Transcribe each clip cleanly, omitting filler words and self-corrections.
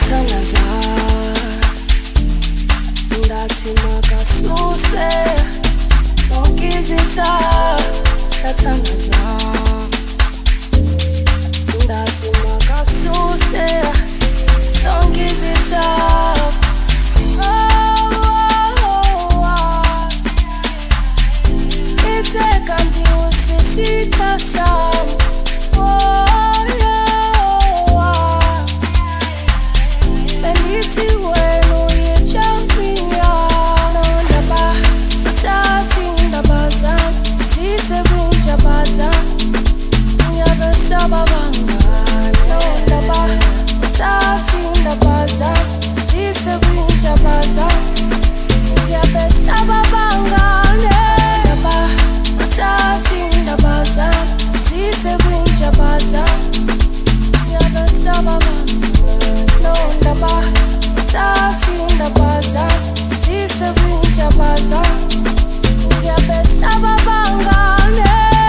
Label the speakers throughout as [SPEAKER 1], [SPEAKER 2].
[SPEAKER 1] ngathandaza ngathi makasuse zonke izitha ngathandaza ngathi makasuse zonke izitha iteka ndiusisitha sam Bendithi wena uyijamia nondaba uthathi indaba zami zisekwinjaba zami ngiyabesaba bangani nondaba uthathi indaba zami zisekwinjaba zami ngiyabesaba bangani nondaba uthathi indaba zami zisekwinjaba zami ngiyabesaba bangani no ndaba sathi indaba zami zisekwinjaba zami ngiyabesaba bangani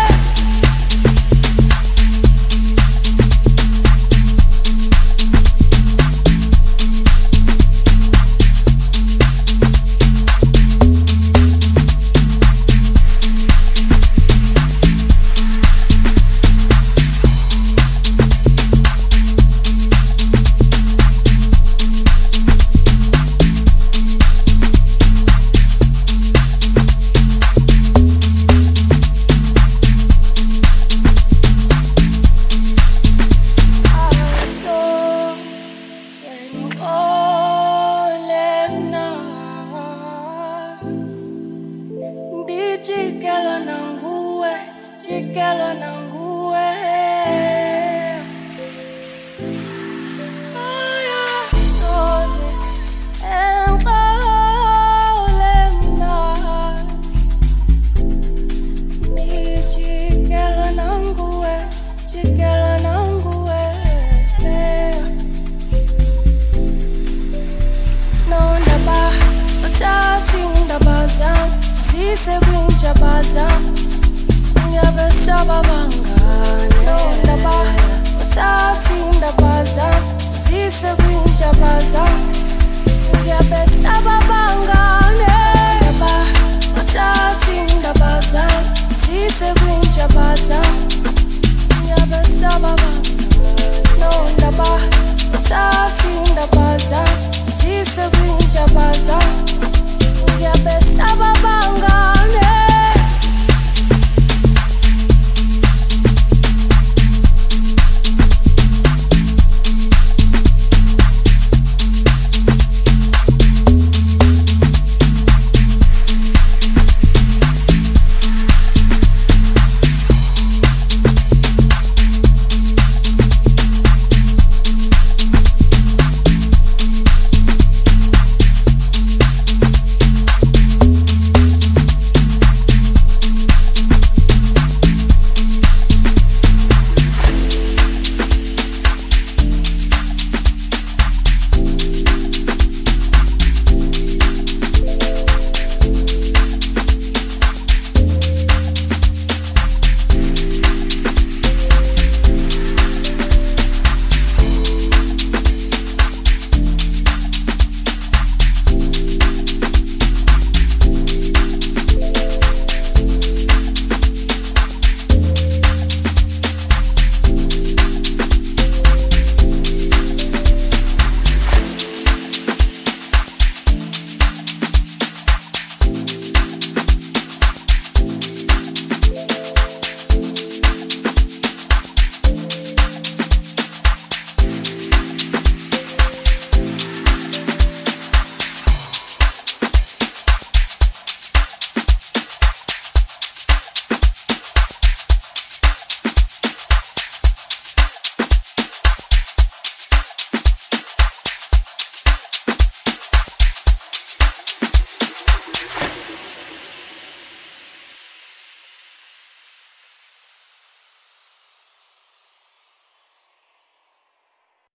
[SPEAKER 1] Jikelo nanguwe aya soze enqolena jikelo nanguwe no ndaba uthathi indaba zami zisekwinjaba zami ngiyabesaba bangani nondaba uthathi indaba zami zisekwinjaba zami ngiyabesaba bangani nondaba uthathi indaba zami zisekwinjaba zami ngiyabesaba bangani nondaba uthathi indaba zami zisekwinjaba zami ngiyabesaba bangani